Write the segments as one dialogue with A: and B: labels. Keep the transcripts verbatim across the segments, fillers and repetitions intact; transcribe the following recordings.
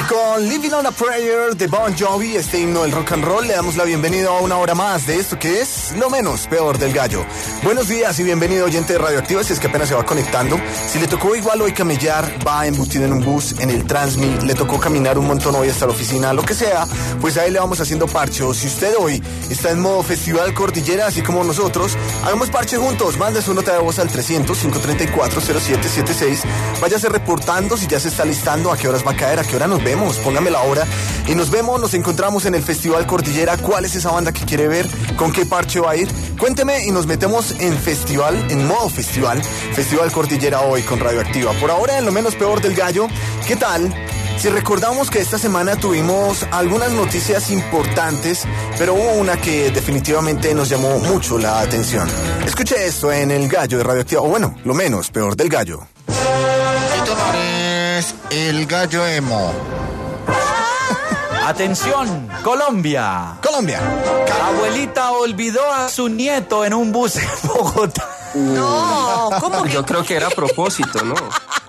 A: con Living on a Prayer de Bon Jovi, este himno del rock and roll, le damos la bienvenida a una hora más de esto que es lo menos peor del gallo. Buenos días y bienvenido, oyente de Radioactiva, si es que apenas se va conectando. Si le tocó igual hoy camellar, va embutido en un bus, en el Transmi, le tocó caminar un montón hoy hasta la oficina, lo que sea, pues ahí le vamos haciendo parche. O si usted hoy está en modo Festival Cordillera, así como nosotros, hagamos parche juntos. Mande su nota de voz al trescientos, cinco treinta y cuatro, cero siete setenta y seis. Váyase reportando si ya se está listando, a qué horas va a caer, a qué hora nos vemos, póngame la hora y nos vemos, nos encontramos en el Festival Cordillera. ¿Cuál es esa banda que quiere ver? ¿Con qué parche va a ir? Cuénteme y nos metemos en festival, en modo festival, Festival Cordillera hoy con Radioactiva. Por ahora en lo menos peor del gallo, ¿qué tal? Si recordamos que esta semana tuvimos algunas noticias importantes, pero hubo una que definitivamente nos llamó mucho la atención. Escuche esto en el gallo de Radioactiva, o bueno, lo menos peor del gallo.
B: Es el gallo emo.
C: Atención, Colombia.
A: Colombia.
C: Abuelita olvidó a su nieto en un bus en Bogotá.
D: No, ¿cómo que?
E: Yo creo que era a propósito, ¿no?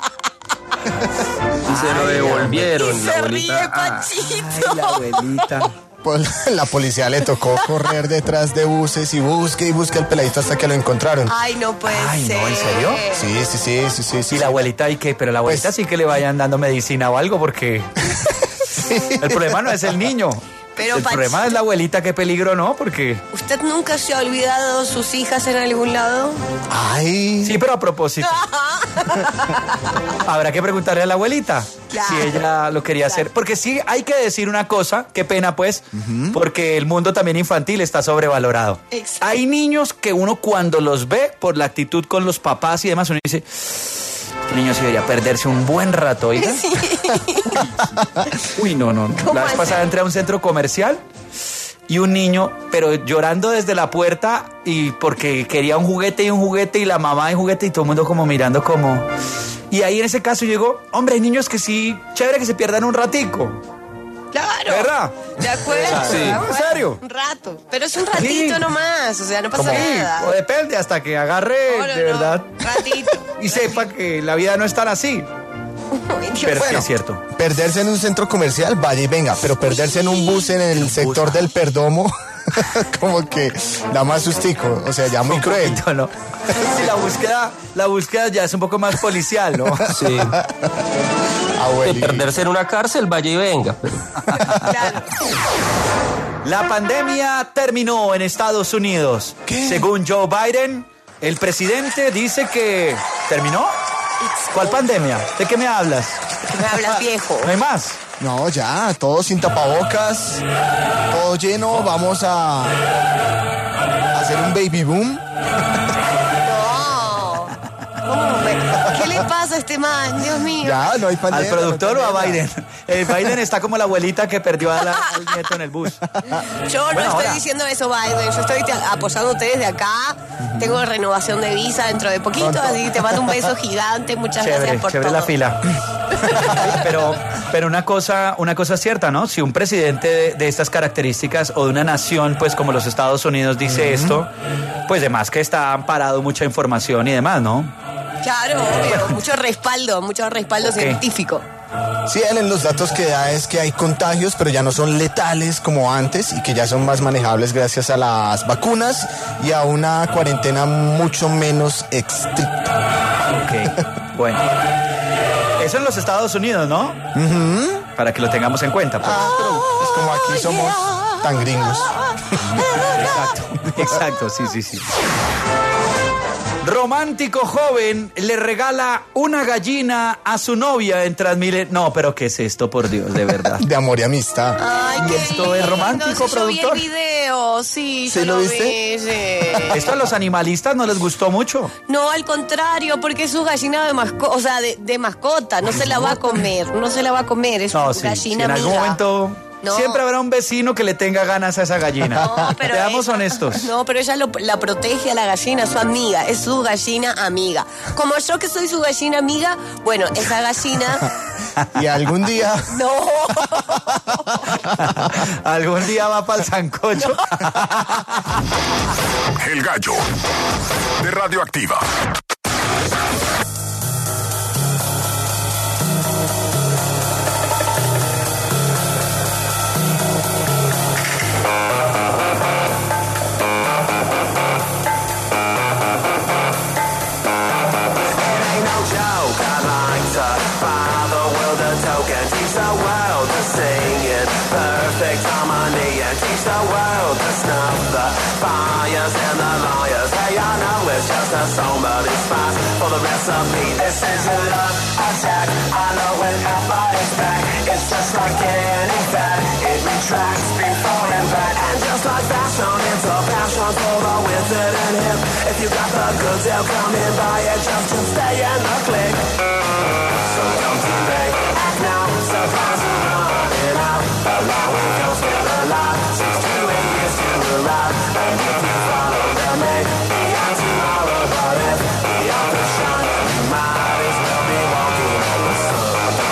E: Y se lo devolvieron.
D: Y
E: la
D: se
E: abuelita.
D: ríe,
E: Ah,
D: Pachito.
C: Ay, la abuelita.
A: Pues la policía le tocó correr detrás de buses y busque y busque al peladito hasta que lo encontraron.
D: Ay, no puede
C: Ay,
D: ser.
C: no, ¿en serio?
A: Sí, sí, sí, sí, sí, sí.
C: ¿Y la abuelita y qué? Pero la abuelita
A: Pues-
C: sí que le vayan dando medicina o algo, porque el problema no es el niño.
D: Pero,
C: el
D: Pach-
C: problema es la abuelita, qué peligro, ¿no? Porque...
D: ¿Usted nunca se ha olvidado sus hijas en algún lado?
A: Ay.
C: Sí, pero a propósito. Habrá que preguntarle a la abuelita
D: Claro.
C: si ella lo quería hacer. Porque sí hay que decir una cosa, qué pena pues, porque el mundo también infantil está sobrevalorado.
D: Exacto.
C: Hay niños que uno cuando los ve, por la actitud con los papás y demás, uno dice, este niño se debería perderse un buen rato, oiga. Uy, no, no, no.
D: ¿Cómo
C: La vez
D: así?
C: pasada entré a un centro comercial y un niño, pero llorando desde la puerta y porque quería un juguete y un juguete y la mamá y juguete y todo el mundo como mirando como... Y ahí en ese caso llegó, hombre, hay niños que sí, chévere que se pierdan un ratico.
D: Claro.
C: ¿Verdad?
D: ¿De acuerdo?
C: Sí.
D: Bueno,
C: ¿En serio?
D: Un rato. Pero es un ratito
C: Sí.
D: nomás, o sea, no pasa
C: Como,
D: nada.
C: o depende hasta que agarre
D: No, no,
C: de
D: no.
C: verdad
D: Ratito.
C: y sepa que la vida no es tan así.
D: Ay, Dios.
C: Pero sí
A: Bueno.
C: es cierto.
A: Perderse en un centro comercial, vaya y venga, pero perderse en un bus en el sector del Perdomo, como que da más sustico, o sea, ya muy cruel.
C: No, no. Sí, la búsqueda, la búsqueda ya es un poco más policial, ¿no?
E: sí. De
A: Abuelito.
E: perderse en una cárcel, vaya y venga. Pero
D: Claro.
C: La pandemia terminó en Estados Unidos.
A: ¿Qué?
C: Según Joe Biden, el presidente dice que... ¿Terminó? ¿Cuál pandemia? ¿De qué me hablas?
D: Que me hablas viejo.
C: ¿No hay más?
A: No, ya, todo sin tapabocas, todo lleno, vamos a hacer un baby boom.
D: No. ¿Cómo me- ¿Qué le pasa a este man? Dios mío.
A: Ya, no hay pandemia.
C: ¿Al productor
A: no hay
C: o a
A: pandemia.
C: Biden? El Biden está como la abuelita que perdió a la- al nieto en el bus.
D: Yo no
C: Bueno,
D: estoy
C: ahora.
D: diciendo eso, Biden. Yo estoy te- apoyándote desde acá. Tengo renovación de visa dentro de poquito,
A: Pronto.
D: así que te mando un beso gigante. Muchas
C: Chévere,
D: gracias por
C: chévere
D: todo.
C: la fila. Pero, pero una cosa, una cosa es cierta, ¿no? Si un presidente de, de estas características o de una nación, pues como los Estados Unidos dice esto, pues además que está amparado mucha información y demás, ¿no?
D: Claro, obvio. Mucho respaldo, mucho respaldo
C: Ok.
D: científico.
A: Sí, él en los datos que da es que hay contagios, pero ya no son letales como antes y que ya son más manejables gracias a las vacunas y a una cuarentena mucho menos estricta.
C: Ok, bueno. Eso en los Estados Unidos, ¿no? Para que lo tengamos en cuenta, pues.
A: Ah, pero es como aquí somos tan gringos.
C: Exacto, exacto, sí, sí, sí. Romántico joven le regala una gallina a su novia en Transmilenio. No, pero ¿qué es esto, por Dios, de verdad?
A: De amor y amistad.
D: Ay,
C: ¿Y
D: qué
C: esto
D: lindo.
C: es romántico,
D: Sí, yo vi el
C: productor?
D: video, sí,
A: ¿Sí
D: yo
A: lo
D: lo
A: viste?
D: vi, sí.
C: Esto a los animalistas no les gustó mucho.
D: No, al contrario, porque es su gallina de mascota, o sea, de, de mascota, no se la va a comer, no se la va a comer, es
C: No,
D: su
C: sí, sí,
D: gallina
C: en algún
D: amiga.
C: momento
D: No.
C: siempre habrá un vecino que le tenga ganas a esa gallina.
D: No, pero
C: Seamos
D: ella-
C: honestos.
D: No, pero ella lo- la protege a la gallina, su amiga, es su gallina amiga. Como yo que soy su gallina amiga, bueno, esa gallina...
A: Y algún día
D: No,
C: Algún día va para el sancocho.
F: El gallo de Radioactiva.
G: for the recipe. This is a love attack. I know when my body's back. It's just like any fat. It retracts before and back. And just like fashion, it's a passion for the withered and hip. If you got the goods, they'll come in, buy it just to stay in the clique. So don't delay, act now, surprise and running out. Allow it, don't still alive. Six to eight years to arrive. And if you follow the make, beyond tomorrow, but if the author shine, you might as well be walking on the sun.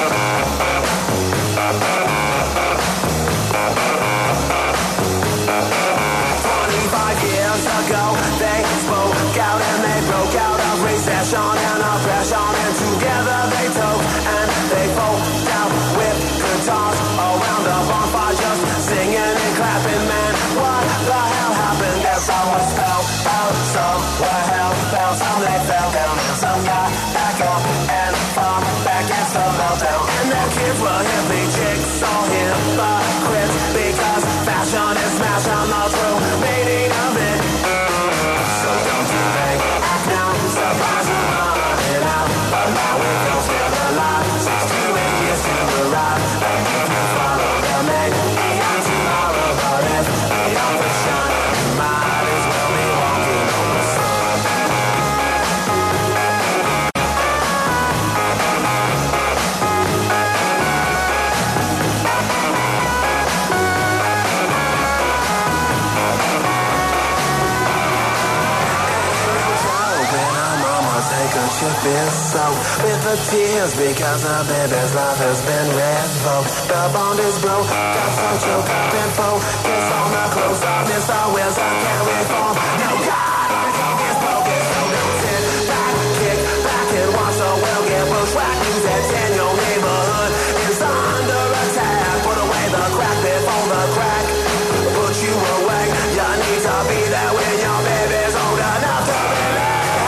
G: Twenty-five years ago, they spoke out and they broke out of recession and oppression, and together they took and they folk out with guitars around a bonfire, just singing and clapping. Man, what the hell happened? Guess I was fell out somewhere, hell fell, some they fell down, and some got back up and fought back against the meltdown. And their kids were hippie chicks, so hypocrites, because fashion is smashing the true meaning of it. So don't delay, act now, surprise and running out. Allow it, don't still alive. Six to eight years to arrive. And if you follow the make, beyond tomorrow, but if the author shine, you might as well be walking on the sun. She feels so with the tears because her baby's life has been revoked. The bond is broke, got such a cup and focus on the close up. Mister Wilson can't reform. No God, the dog is broken, so don't sit back, kick back and watch the world get bushwhacked. News that's in your neighborhood is under attack. Put away the crack before the crack put you away. You need to be there when your baby's old enough to relax.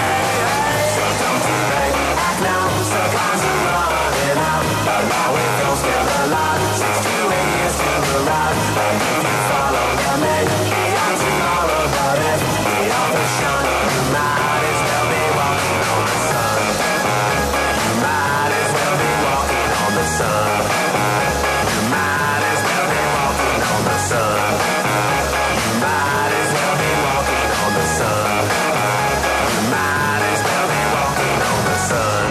G: Surprise and running out. Allow it, don't still alive. Six to eight years to arrive. And if you follow the make, beyond tomorrow, but if the author shine, you might as well be walking on the sun. You might as well be walking on the sun. You might as well be walking on the sun. You might as well be walking on the sun. You might as well be walking on the sun.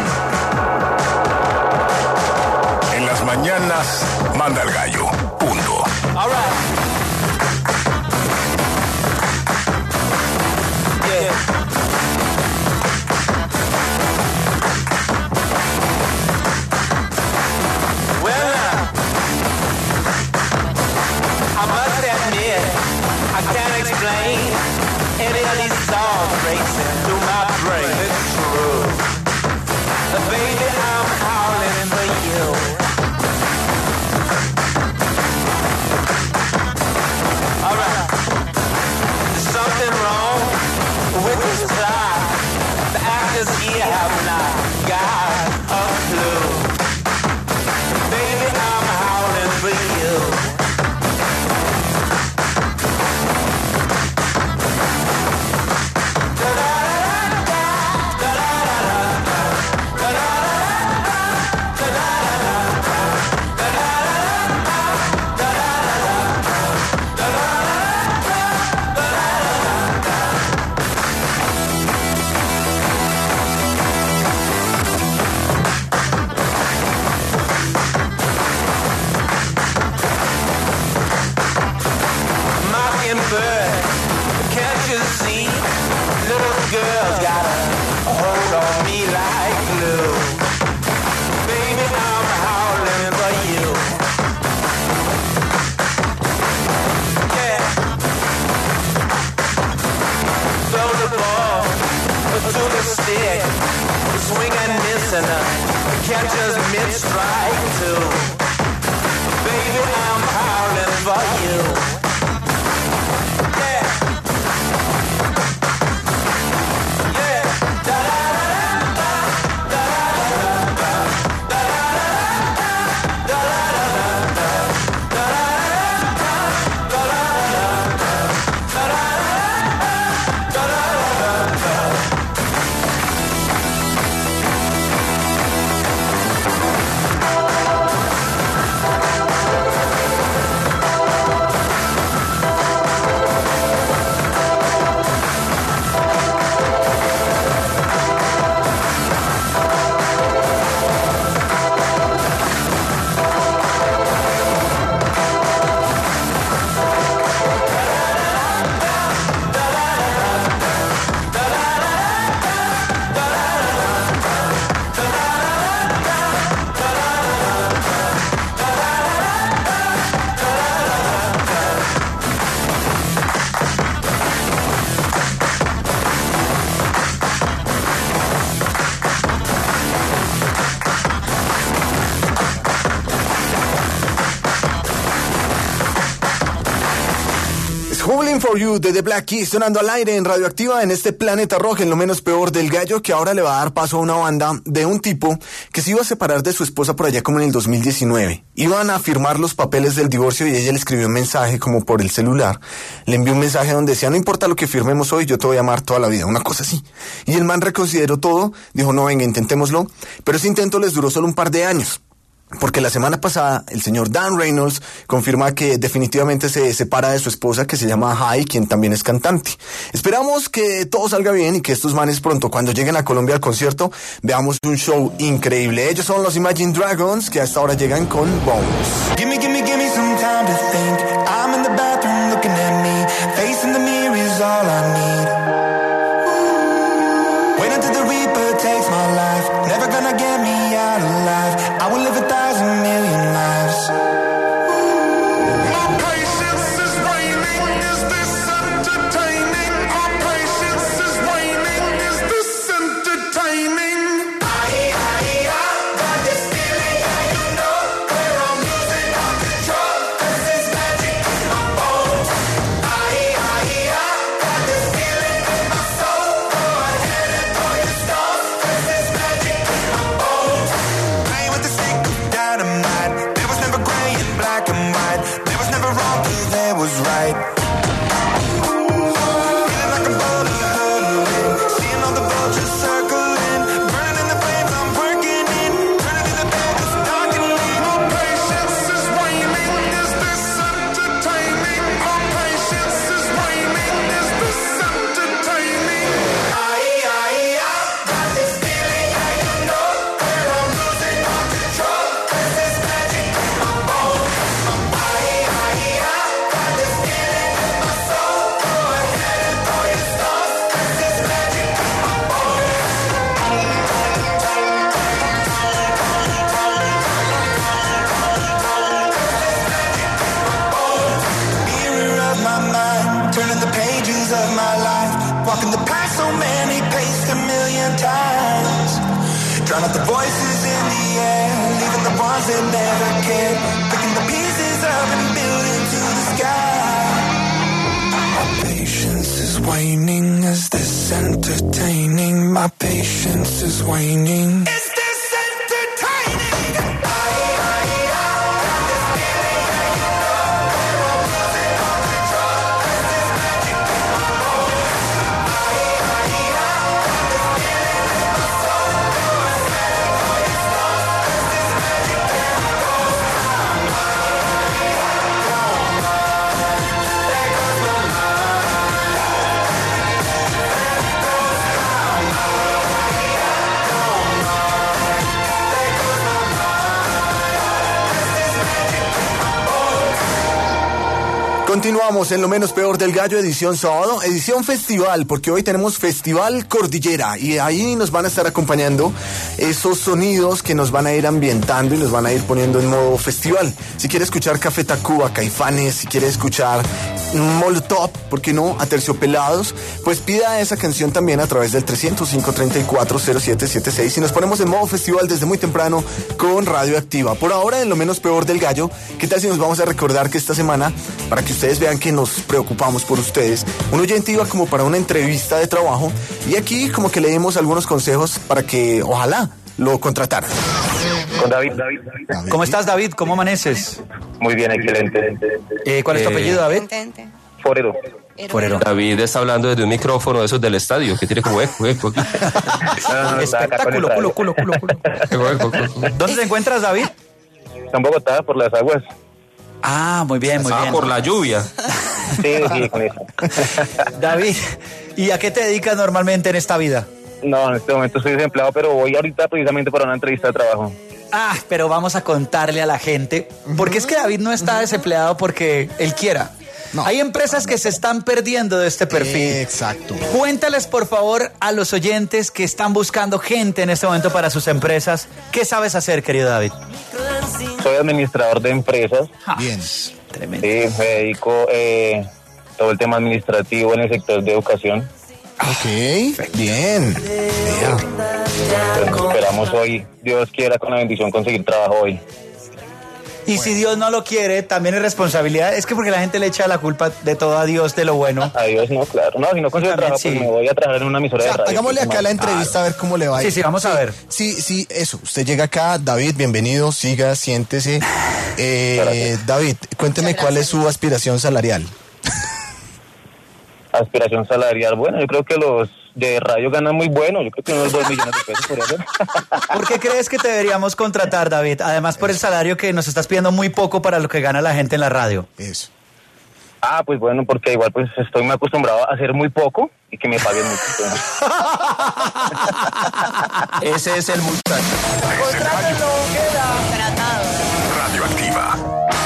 F: En las mañanas, manda el gallo. Punto.
G: All right. Yeah. Well, now, I must admit, I can't explain any of these thoughts racing through my brain. It's true. But baby, I'm howling for you. Alright, there's something wrong with this plot. The actors here have not got a clue. Baby, I'm howling for you. Can't you see? Little girl's got a hold on me like glue. Baby, I'm howling for you. Yeah. Throw the ball to the stick, swing and miss and catcher's mid-strike too. Baby, I'm howling for you.
A: For You de The Black Keys sonando al aire en Radioactiva en este planeta rojo, en lo menos peor del gallo, que ahora le va a dar paso a una banda de un tipo que se iba a separar de su esposa por allá como en el dos mil diecinueve. Iban a firmar los papeles del divorcio y ella le escribió un mensaje como por el celular. Le envió un mensaje donde decía, no importa lo que firmemos hoy, yo te voy a amar toda la vida, una cosa así. Y el man reconsideró todo, dijo, no, venga, intentémoslo. Pero ese intento les duró solo un par de años. Porque la semana pasada el señor Dan Reynolds confirma que definitivamente se separa de su esposa, que se llama Hai, quien también es cantante. Esperamos que todo salga bien y que estos manes pronto, cuando lleguen a Colombia al concierto, veamos un show increíble. Ellos son los Imagine Dragons, que a esta hora llegan con Bones.
G: Gimme, gimme, gimme some time to think. I'm in the bathroom looking at me. Facing the mirror is all I need. Wait until the Reaper takes my life. Never gonna get me out alive. I will live a thousand million lives. My patience is waning. Is this entertaining? My patience is waning. Is this entertaining? I, I, I got this feeling, and you know where I'm losing all control. 'Cause there's magic in my bones. I, I, I got this feeling in my soul. Go ahead and throw your stones. 'Cause there's magic in my bones. Play with the stick of dynamite. There was never gray and black and white. There was never wrong till there was right. Feeling like I'm bubbling, seeing all the vultures circling, burning in the flames I'm working in, turning in the bed that's darkening. My patience is waning. Is this entertaining? My patience is waning. Is this entertaining? I, I, I got this feeling, and you know where I'm losing all control. 'Cause there's magic in my bones. I, I, I got this feeling in my soul. Go ahead and throw your stones. 'Cause there's magic in my bones. Mirror of my mind, turning the pages of my life, walking the path so many paced a million times, drown out the voices in the air, leaving the ones that never cared, picking the pieces up and building to the sky. My patience is waning. Is this entertaining? My patience is waning. Is this entertaining? I, I, I got this feeling, and you know where I'm losing all control. 'Cause there's magic in my bones. I, I, I got this feeling in my soul. Go ahead and throw your stones. 'Cause there's magic in my bones. There goes my
A: Continuamos en Lo Menos Peor del Gallo, edición sábado, edición festival, porque hoy tenemos Festival Cordillera y ahí nos van a estar acompañando esos sonidos que nos van a ir ambientando y nos van a ir poniendo en modo festival. Si quiere escuchar Café Tacuba, Caifanes, si quiere escuchar Molotov, ¿por qué no? Aterciopelados, pues pida esa canción también a través del trescientos cinco, treinta y cuatro, cero siete setenta y seis y nos ponemos en modo festival desde muy temprano con Radioactiva. Por ahora, en Lo Menos Peor del Gallo, ¿qué tal si nos vamos a recordar que esta semana, para que ustedes vean que nos preocupamos por ustedes, un oyente iba como para una entrevista de trabajo y aquí como que le dimos algunos consejos para que ojalá lo contrataran?
H: Con David, David,
C: David. ¿Cómo estás, David? ¿Cómo amaneces?
H: Muy bien, excelente.
C: Eh, ¿Cuál es tu
E: Eh,
C: apellido, David?
H: Forero.
C: Forero.
E: David está hablando desde un micrófono de esos del estadio, que tiene como eco, eco. Aquí.
H: No,
C: Espectáculo, culo, culo, culo, culo.
E: Eco, eco, eco.
C: ¿Dónde te encuentras, David?
H: Está en Bogotá por las aguas.
C: Ah, muy bien, muy
E: Ah,
C: bien.
E: por la lluvia.
H: Sí, sí, con eso.
C: David, ¿y a qué te dedicas normalmente en esta vida?
H: No, en este momento estoy desempleado, pero voy ahorita precisamente para una entrevista de trabajo.
C: Ah, pero vamos a contarle a la gente, porque es que David no está desempleado porque él quiera.
B: No.
C: Hay empresas que se están perdiendo de este perfil.
B: Exacto.
C: Cuéntales, por favor, a los oyentes que están buscando gente en este momento para sus empresas. ¿Qué sabes hacer, querido David?
H: Soy administrador de empresas.
C: Ja,
B: Bien.
C: tremendo.
H: Sí, me dedico eh, todo el tema administrativo en el sector de educación.
B: Ok, bien. Vea.
H: Pues esperamos hoy, Dios quiera, con la bendición conseguir trabajo hoy.
C: Y si Dios no lo quiere, también es responsabilidad. Es que porque la gente le echa la culpa de todo a Dios de lo bueno.
H: A Dios no, claro. No, si no consigo trabajo,
C: sí.
H: pues me voy a trabajar en una emisora
A: O sea,
H: de radio.
A: hagámosle acá la entrevista
C: Claro.
A: a ver cómo le va. a ir.
C: Sí, sí, vamos a ver.
A: Sí, sí, eso. Usted llega acá, David, bienvenido, siga, siéntese. Eh, David, cuénteme
D: Muchas
A: cuál es
D: gracias.
A: su aspiración salarial.
H: Aspiración salarial, bueno, yo creo que los de radio ganan muy bueno, yo creo que unos dos millones de pesos podría ser.
C: ¿Por qué crees que te deberíamos contratar, David? Además, por el salario que nos estás pidiendo muy poco para lo que gana la gente en la radio.
A: Eso.
H: Ah, pues bueno, porque igual pues estoy muy acostumbrado a hacer muy poco y que me paguen mucho.
E: Ese es el muchacho.
D: Contratado.
F: Radioactiva.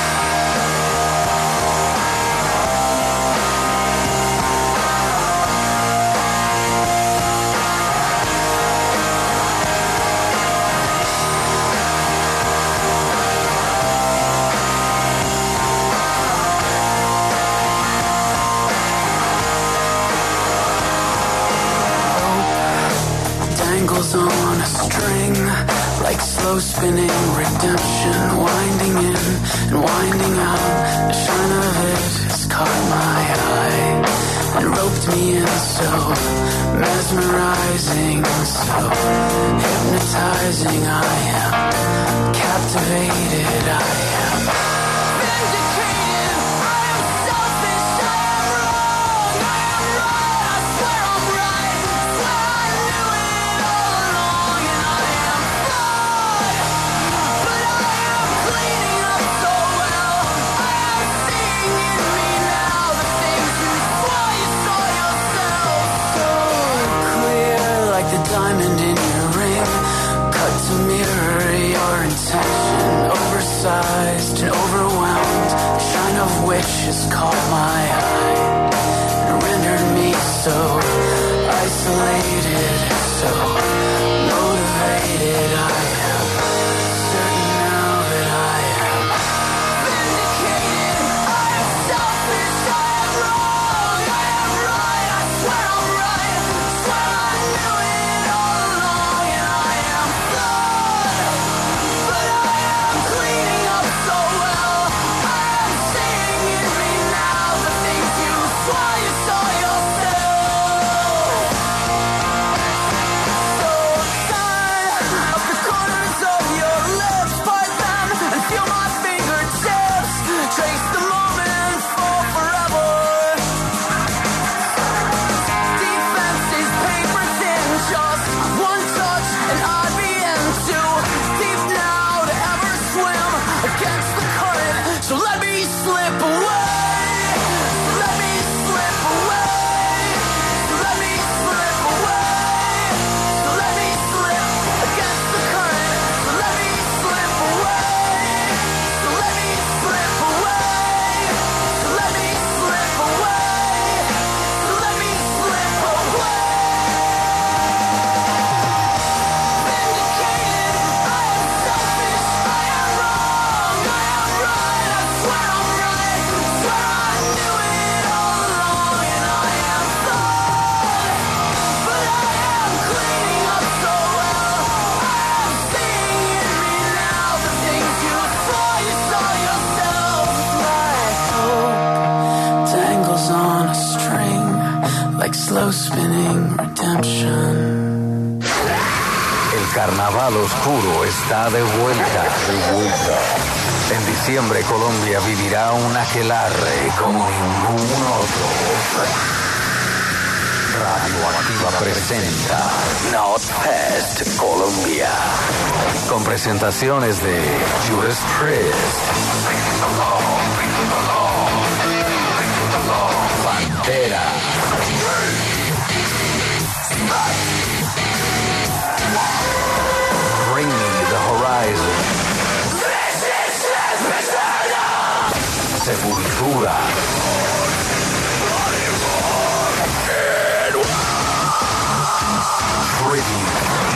G: Dangles on a string, like slow spinning redemption, winding in and winding out. The shine of it has caught my eye and roped me in, so mesmerizing, so hypnotizing. I am captivated. I am vindicated. I am selfish. I am wrong. I am right. I swear I'm right. Swear I knew it all along, and I am flawed, but I am cleaning up so well. I am seeing in me now the things you swore you saw yourself. So clear, like the diamond in your ring, cut to mirror your intention, oversized and overwhelmed, the shine of which has caught my eye and rendered me so isolated, so motivated. I am certain now that I am vindicated. I am selfish. I am wrong. I am right. I swear I'm right. Swear I knew it all along, and I am flawed, but I am cleaning up so well. I am seeing in me now the things you swore you saw yourself. So sign up the corners of your lips, part them and feel my fingertips. Trace the moment for forever. Defenses, paper thin, just one touch and I'd be in too deep now to ever swim against the current. So let me slip away. Let me slip away. Let me slip away. Let me slip against the current. Let me slip away. Let me slip away. Let me slip away. Let me slip away. Vindicated. I am selfish. I am wrong. I am right. I swear I'm right. Swear I knew it all along, and I am flawed, but I am cleaning up so well. I am seeing in me now the things you swore you saw yourself. My hope dangles on a string, like slow spinning redemption.
I: El carnaval oscuro está de vuelta. De vuelta. En diciembre Colombia vivirá un aquelarre como ningún otro. Radioactiva presenta Notfest Colombia. Con presentaciones de Judas Priest, Pantera, Bring Me the Horizon, Sepultura, Tribute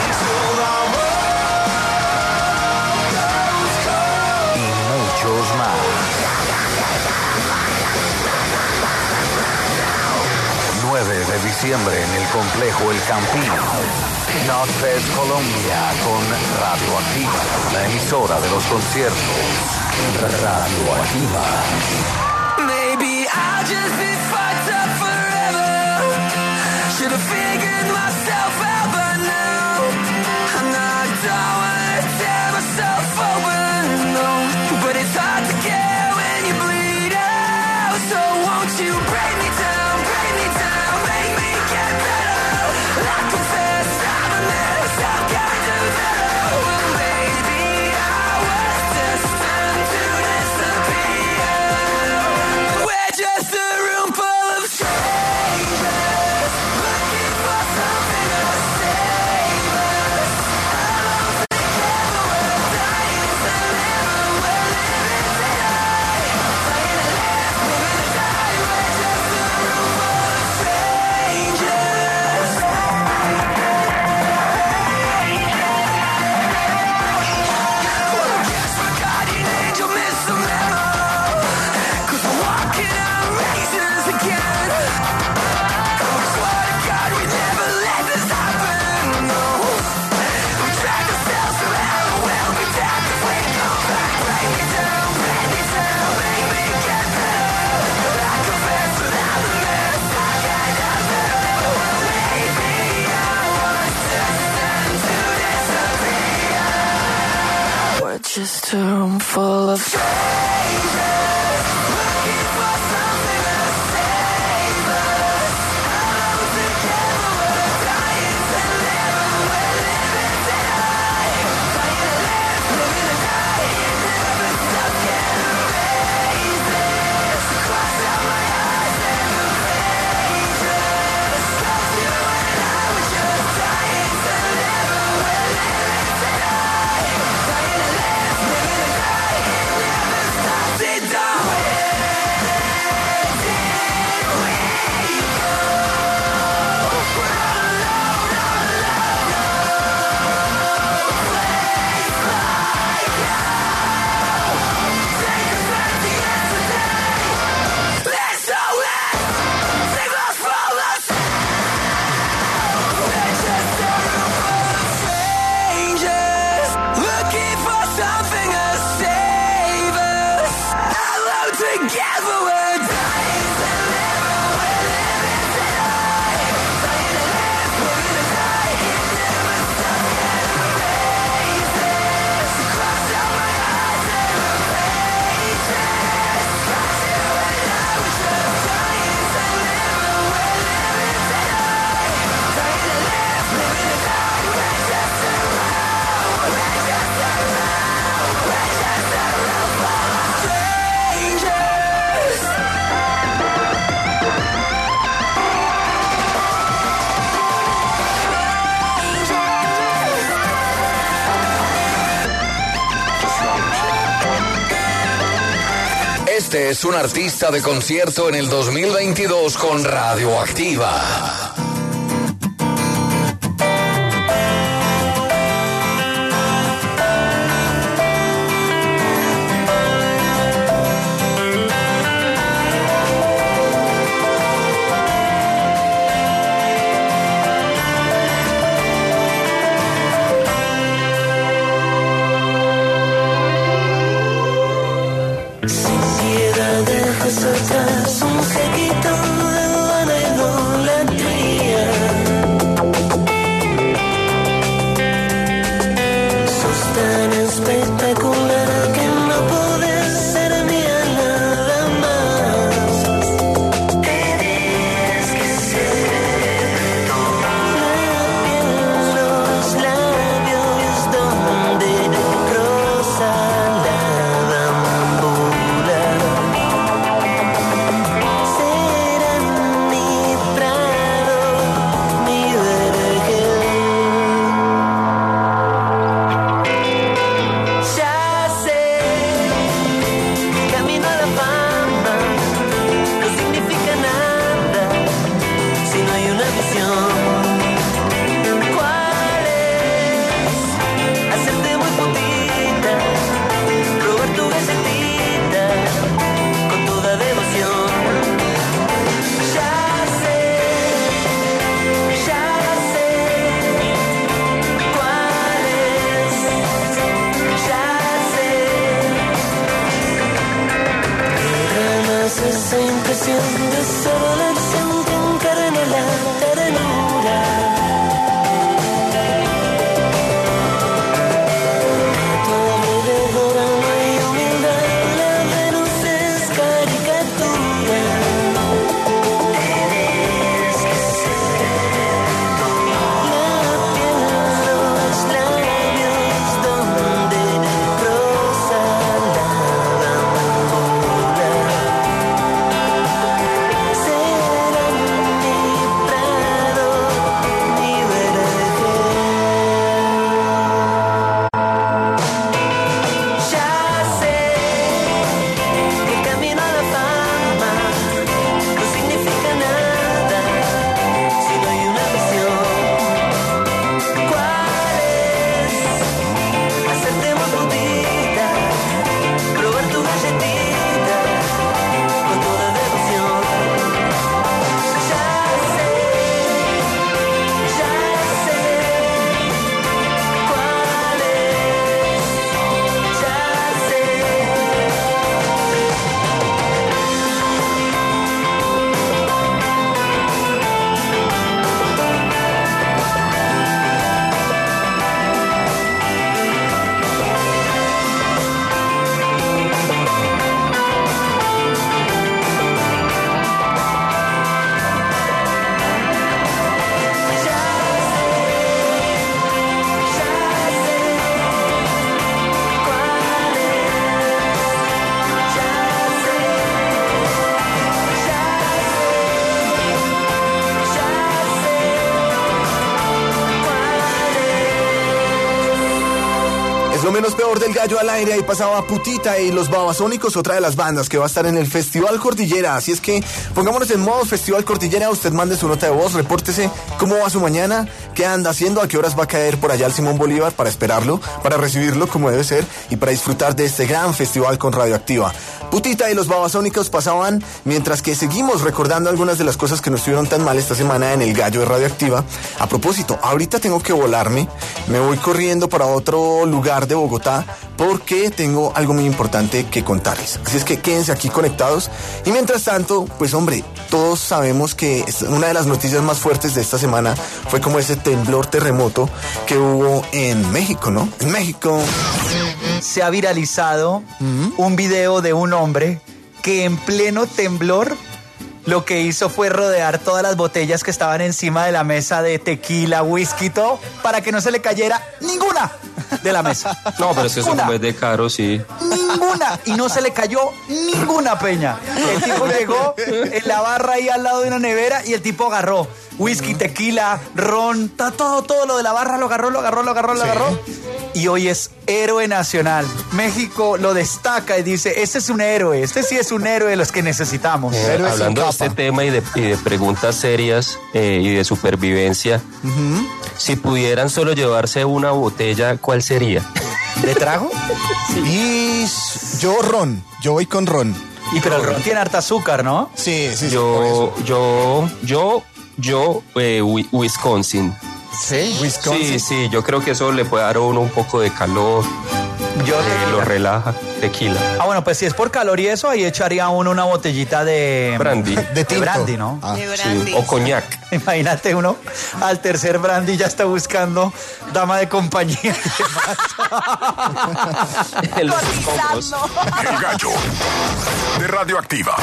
I: y muchos más. nueve de diciembre en el complejo El Campín. Notfest Colombia con Radioactiva, la emisora de los conciertos. Radioactiva.
G: Maybe I'll just be fucked up forever. Should have figured myself out by now. I'm not done when I tear myself open, no. But it's hard to care when you bleed out. So won't you break me down, break me down, make me get better. I confess I'm a mess, I'm kind of better. Well, maybe I was destined to disappear. We're just a room full of strangers, looking for something to save us. Alone together, we're dying to live, we're living today. Dying to live, living to die. We're just a room full of strangers. Well, I guess my guardian angel missed the memo, 'cause we're walking on razors again. I swear to God we never let this happen, no. We dragged ourselves around, we'll be damned if we come back. Break me down, break me down, make me get better. I confess that I'm a mess, I kind of better. Maybe I was destined to disappear. We're just a room full of strangers, looking for something to save us. Alone together, we're dying to live, we're living today. Dying to live, living to die. Never stop getting raises. Cross out my eyes and the pages. Stop you and I was just dying to live, we're living today. Dying to live, living to die. Never stops it, don't we? Let's all let save us from us. We're just a room full of strangers, looking for something to save us. Alone together, we're dying to live, we're living today. Dying to live, living to die. Never stop getting raises. Cross out my eyes and the pages. Got you and I was just dying to live, we're living today. Dying to live, living to die. We're just a room, we're just a room, we're just a room full of strangers.
I: Este es un artista de concierto en el dos mil veintidós con Radioactiva.
G: Sin piedad dejas atrás un séquito de vana idolatría. Sos tan espectacular que no podés ser mía nada más. Tienes que ser la piel, los labios donde rosa la bambula.
A: Es lo menos peor del Gallo al aire. Ahí pasaba Putita y los Babasónicos, otra de las bandas que va a estar en el Festival Cordillera. Así es que pongámonos en modo Festival Cordillera. Usted mande su nota de voz, repórtese cómo va su mañana, qué anda haciendo, a qué horas va a caer por allá el Simón Bolívar para esperarlo, para recibirlo como debe ser y para disfrutar de este gran festival con Radioactiva. Putita y los Babasónicos pasaban, mientras que seguimos recordando algunas de las cosas que nos estuvieron tan mal esta semana en el Gallo de Radioactiva. A propósito, ahorita tengo que volarme, me voy corriendo para otro lugar de Bogotá porque tengo algo muy importante que contarles. Así es que quédense aquí conectados. Y mientras tanto, pues hombre, todos sabemos que una de las noticias más fuertes de esta semana fue como ese temblor terremoto que hubo en México, ¿no? En México
C: se ha viralizado uh-huh. un video de un hombre que en pleno temblor lo que hizo fue rodear todas las botellas que estaban encima de la mesa de tequila, whisky, todo, para que no se le cayera ninguna de la mesa.
E: No, pero es que eso fue de caro, sí.
C: Ninguna. Y no se le cayó ninguna, Peña. El tipo llegó en la barra ahí al lado de una nevera y el tipo agarró whisky, tequila, ron, todo, todo lo de la barra lo agarró, lo agarró, lo agarró, lo agarró. Sí. Y hoy es héroe nacional. México lo destaca y dice, este es un héroe, este sí es un héroe de los que necesitamos.
E: Eh, hablando de este tema y de, y de preguntas serias eh, y de supervivencia, uh-huh. si pudieran solo llevarse una botella, ¿cuál sería?
C: ¿De trago?
B: Sí. Y yo ron, yo voy con ron.
C: Y pero el ron tiene harta azúcar, ¿no?
B: Sí, sí, sí.
E: Yo, yo, yo, yo, eh, Wisconsin.
B: ¿Sí? Wisconsin.
E: Sí, sí, yo creo que eso le puede dar a uno un poco de calor. Yo eh, lo relaja, tequila.
C: Ah, bueno, pues si es por calor y eso, ahí echaría uno una botellita de...
E: Brandy.
C: De, de brandy, ¿no?
D: Ah. De brandy.
E: Sí. O coñac.
C: Imagínate uno al tercer brandy ya está buscando dama de compañía.
E: El
F: Gallo de Radioactiva.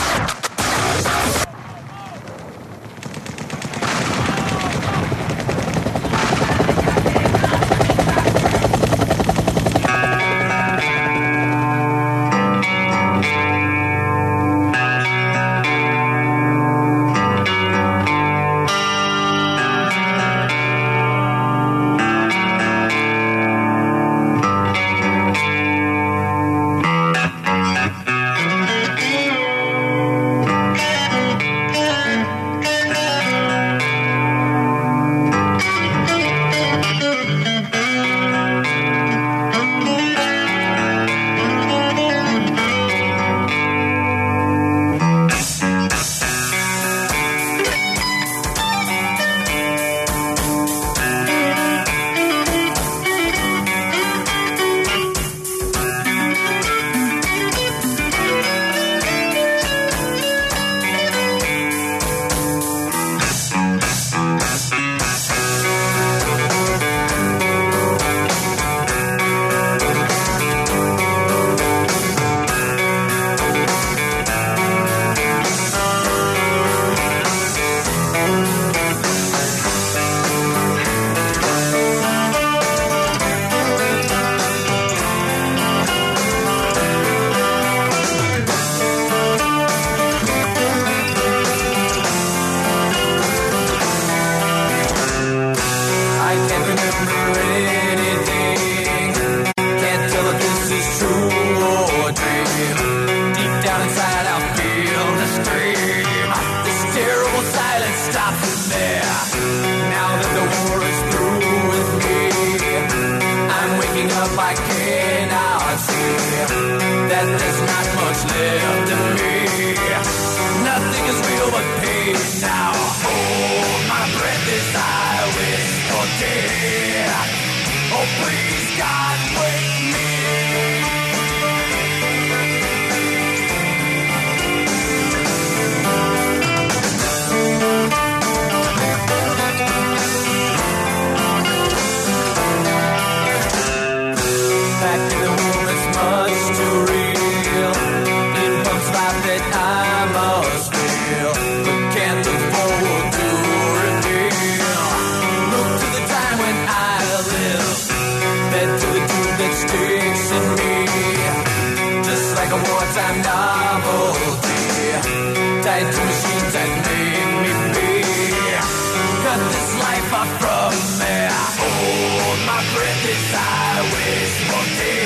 G: From me, hold my breath as I wish for day.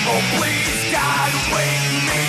G: Oh, please, God, wake me.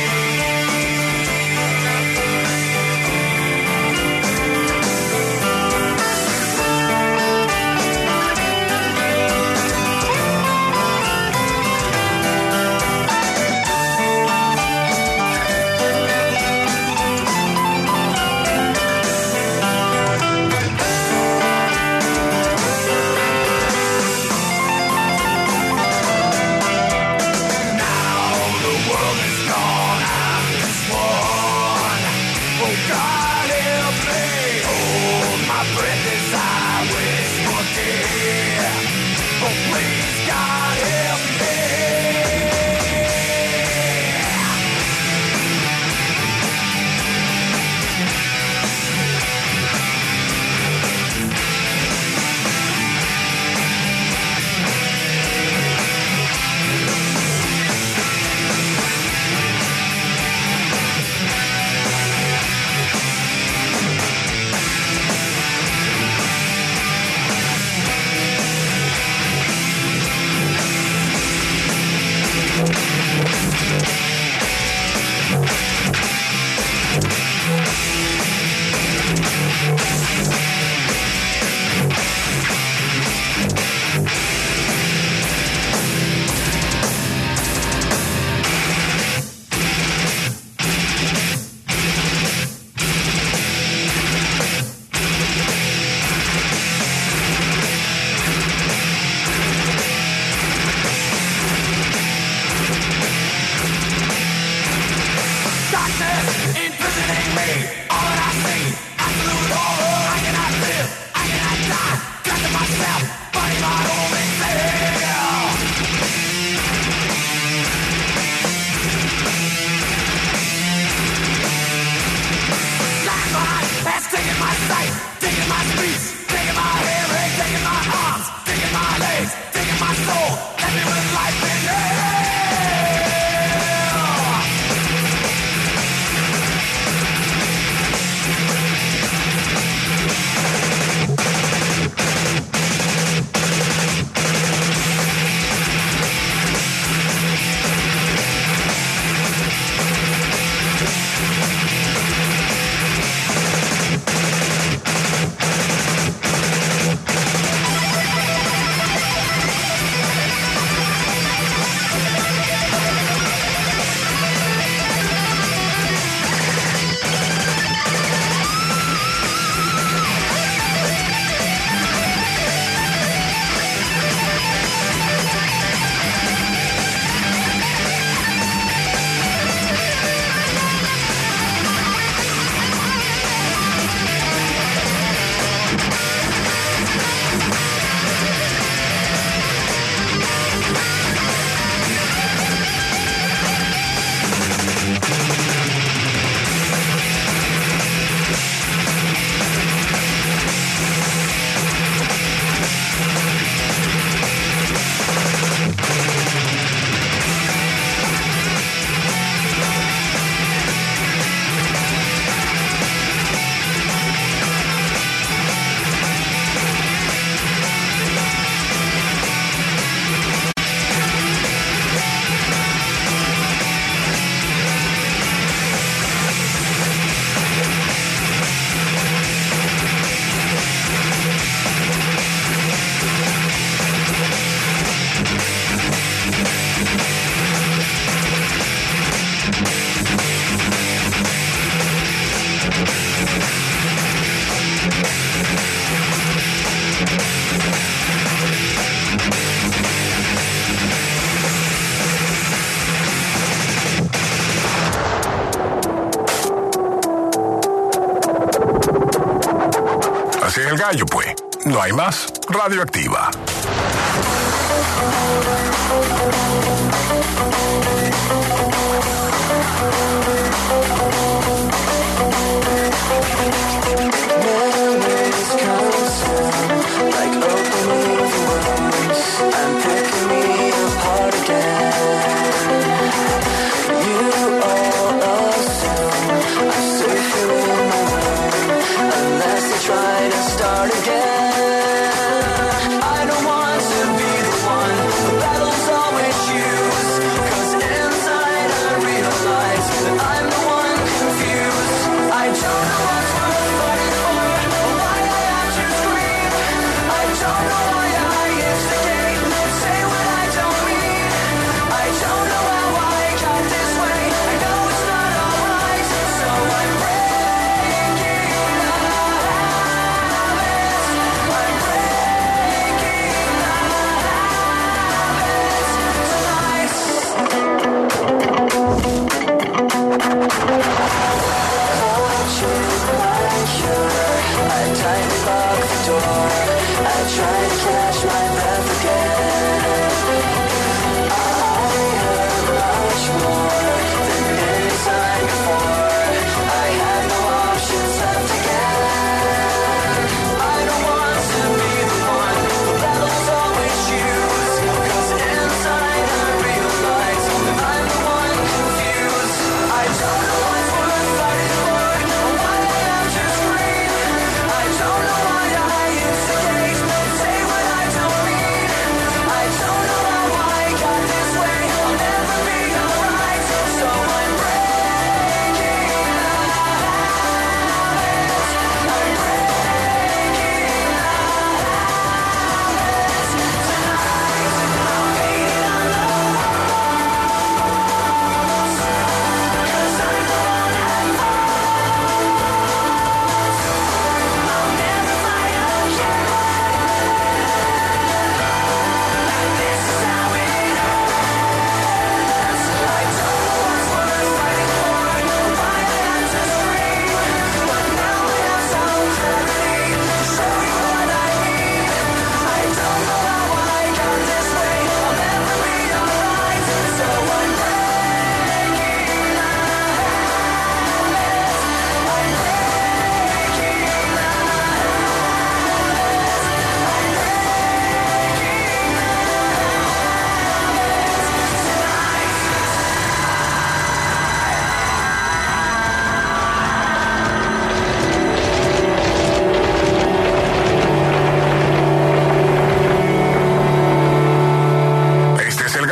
F: Así es el gallo, pues. No hay más. Radioactiva.
G: Memories come soon, like opening wounds, and picking me apart again. You all assume I'm safe here in my room, unless I try to start again. I don't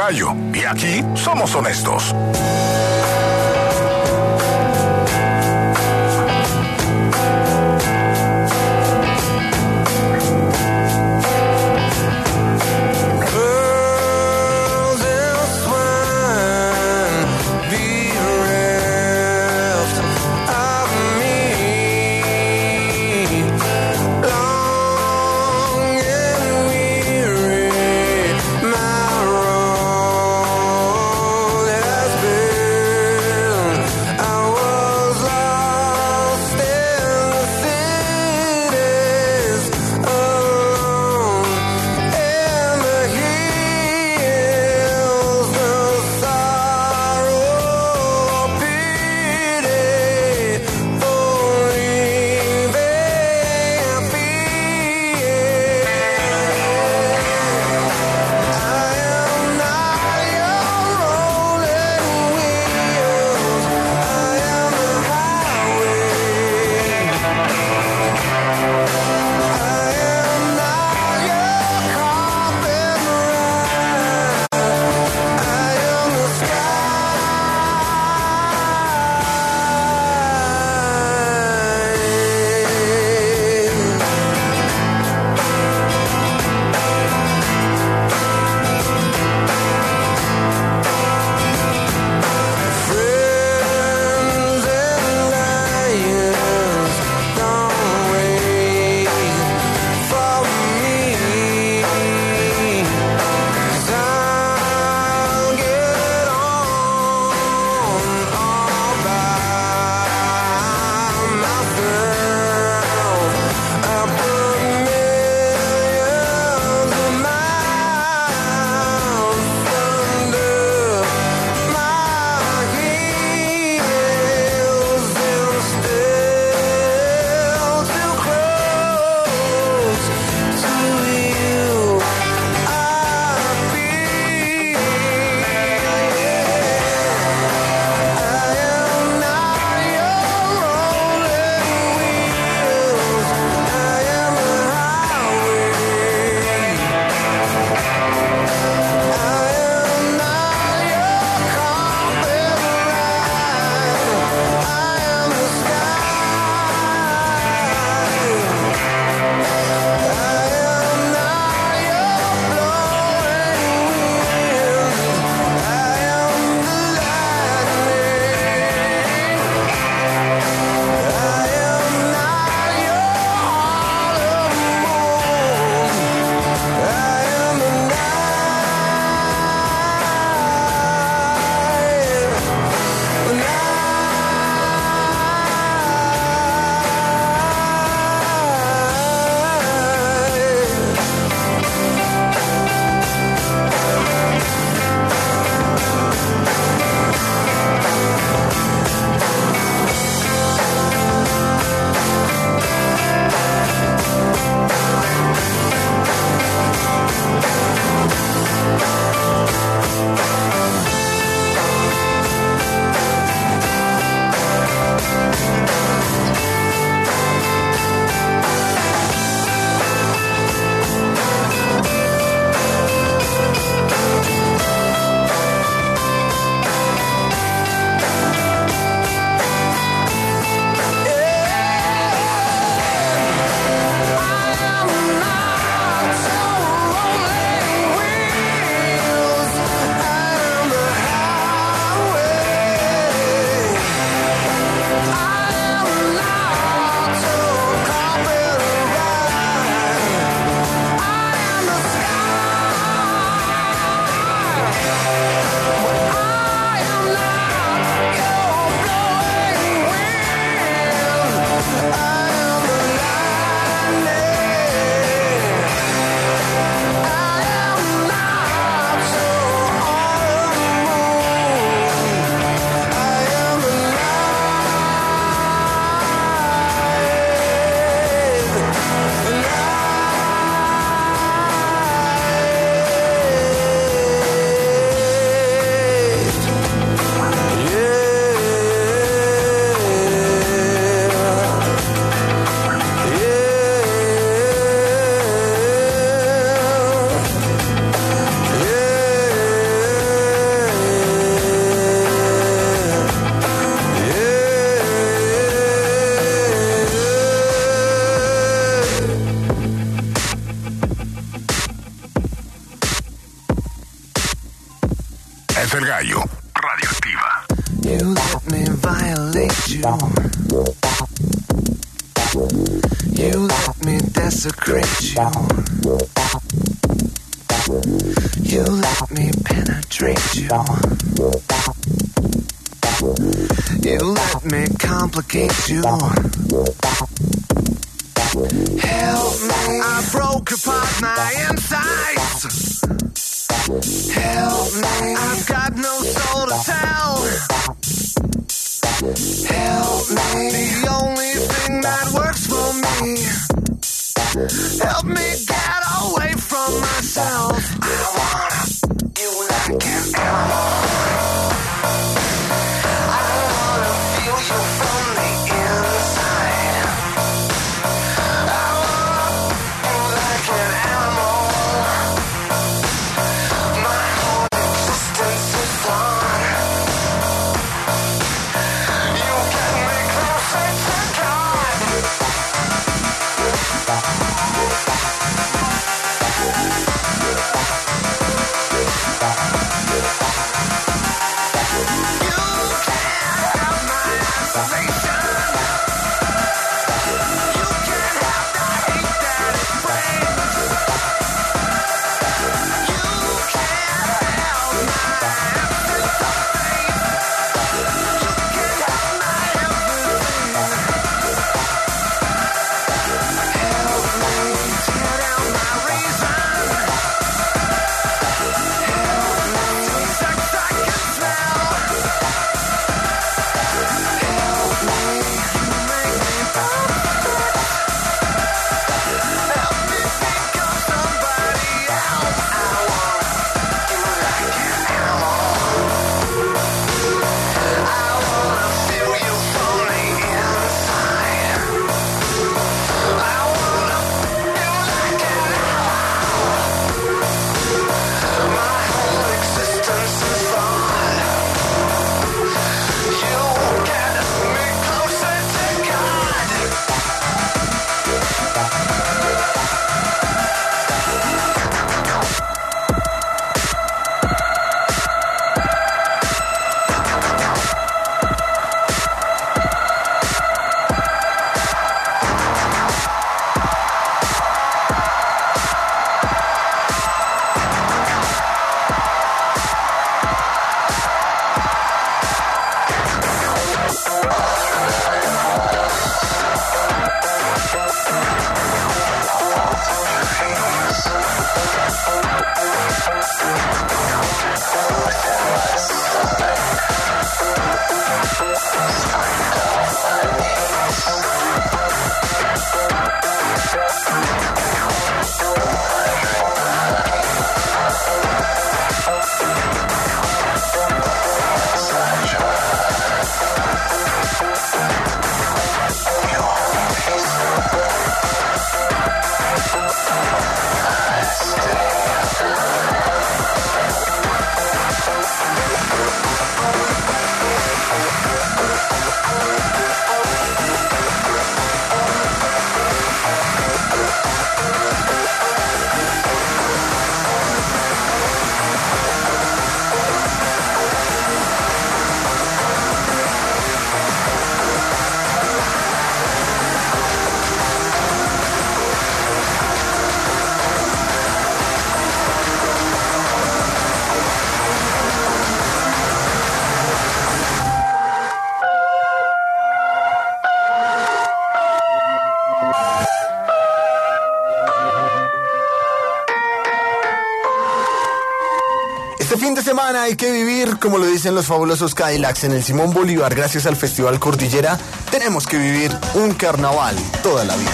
F: Gallo. Y aquí somos honestos.
G: My road has been
F: es el gallo. Radioactiva.
G: You let me violate you. You let me desecrate you. You let me penetrate you. You let me complicate you. Help me, I broke apart my insides. Help me, I've got no soul to tell. Help me, the only thing that works for me. Help me get away from myself. I wanna you like an animal. I wanna feel you from the inside. I wanna you like an animal. My whole existence is on. You get me closer to God.
A: Este fin de semana hay que vivir, como lo dicen los fabulosos Cadillacs, en el Simón Bolívar, gracias al Festival Cordillera. Tenemos que vivir un carnaval toda la vida.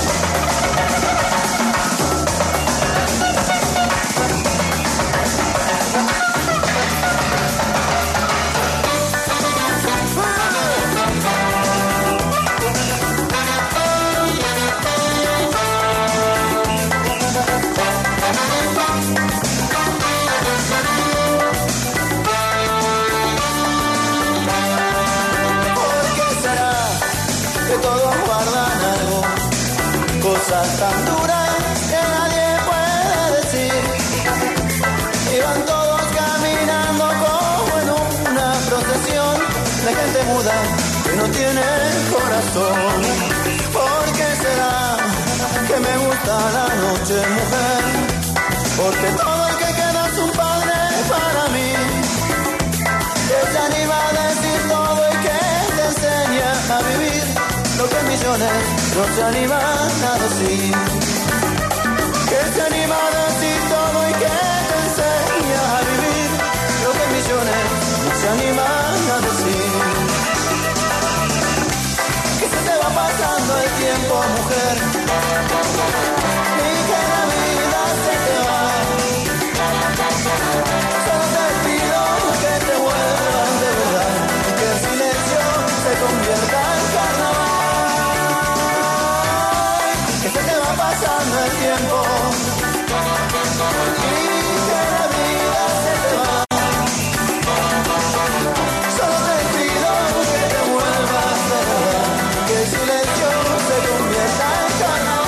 J: Cosas tan duras que nadie puede decir. Iban todos caminando con la gente muda que no tiene corazón. ¿Por qué será que me gusta la noche, mujer? Porque todo el que queda es un padre para mí, que se anima a decir todo y que te enseña a vivir lo que millones no se animan a decir. Que se anima a decir todo y que te enseña a vivir lo que millones no se animan a decir. Que se te va pasando el tiempo, mujer, y que la vida se te va. Solo te pido que te vuelvas de verdad y que el silencio se convierta en carnaval. Que se te va pasando el tiempo y que la vida se te va. Solo te pido que te vuelvas de verdad y que el silencio se convierta en carnaval.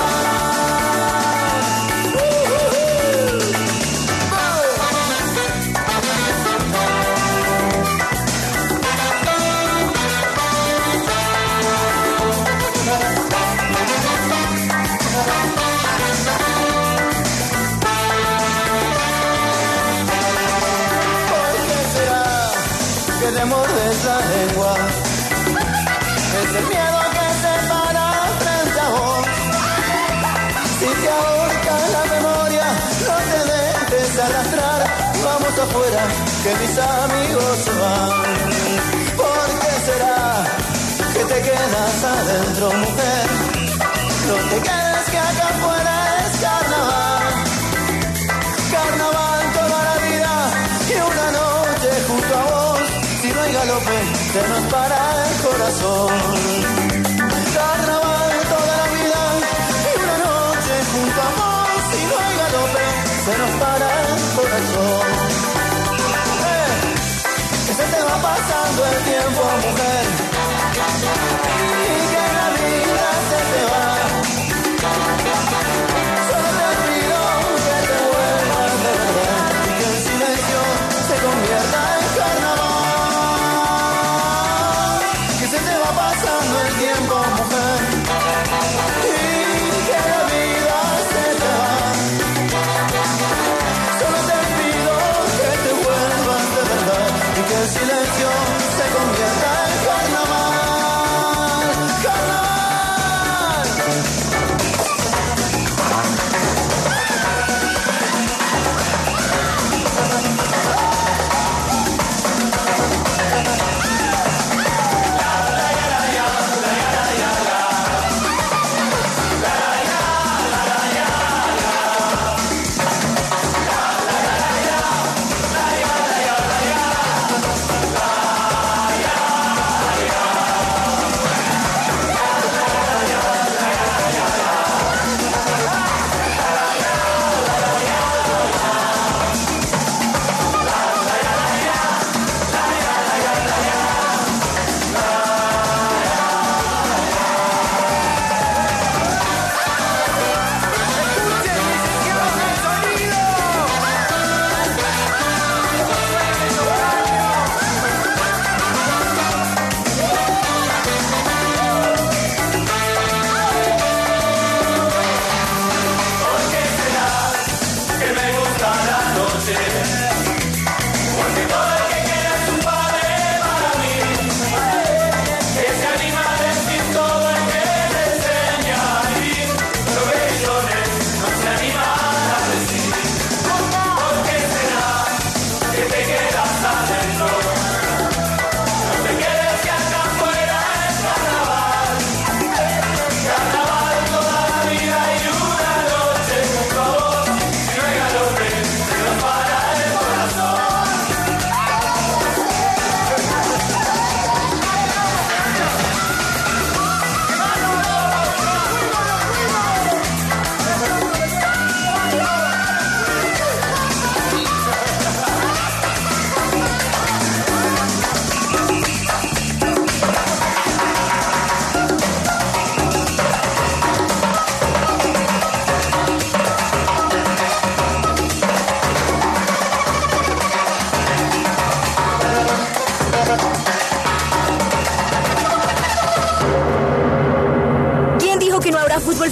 J: Que te mordes la lengua, es el miedo que se para frente a vos. Si te ahorca la memoria, no te dejes arrastrar, vamos afuera, que mis amigos se van. ¿Por qué será que te quedas adentro, mujer? No te quedes, que acá afuera es carnaval. Carnaval toda la vida y una noche junto a vos. Si no hay galope, se nos para el corazón. Carnaval toda la vida y una noche junto a vos. Si no hay galope, se nos para el corazón. Eh, que se te va pasando el tiempo, mujer, y que la vida se te va. Solo te pido que te vuelvas de verdad y que el silencio se convierta en carnaval. Que se te va pasando el tiempo, mujer, y que la vida se te va. Solo te pido que te vuelvas de verdad y que el silencio se convierta en carnaval.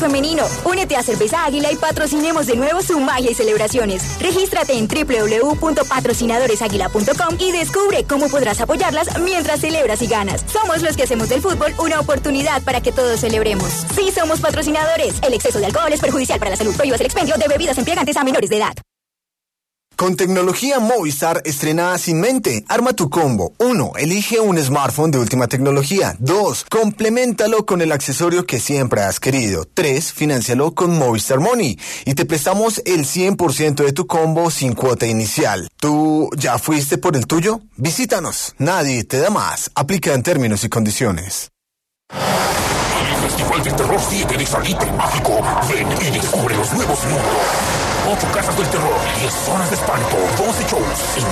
K: femenino. Únete a Cerveza Águila y patrocinemos de nuevo su magia y celebraciones. Regístrate en doble u doble u doble u punto patrocinadores águila punto com y descubre cómo podrás apoyarlas mientras celebras y ganas. Somos los que hacemos del fútbol una oportunidad para que todos celebremos. Sí, somos patrocinadores. El exceso de alcohol es perjudicial para la salud. Prohíbas el expendio de bebidas embriagantes a menores de edad.
A: Con tecnología Movistar estrenada sin mente, arma tu combo. uno. Elige un smartphone de última tecnología. dos. Compleméntalo con el accesorio que siempre has querido. tres. Financialo con Movistar Money y te prestamos el cien por ciento de tu combo sin cuota inicial. ¿Tú ya fuiste por el tuyo? Visítanos. Nadie te da más. Aplica en términos y condiciones.
F: El Festival del Terror siete de Salitre Mágico. Ven y descubre los nuevos mundos. Ocho casas del terror, diez zonas de espanto, doce shows en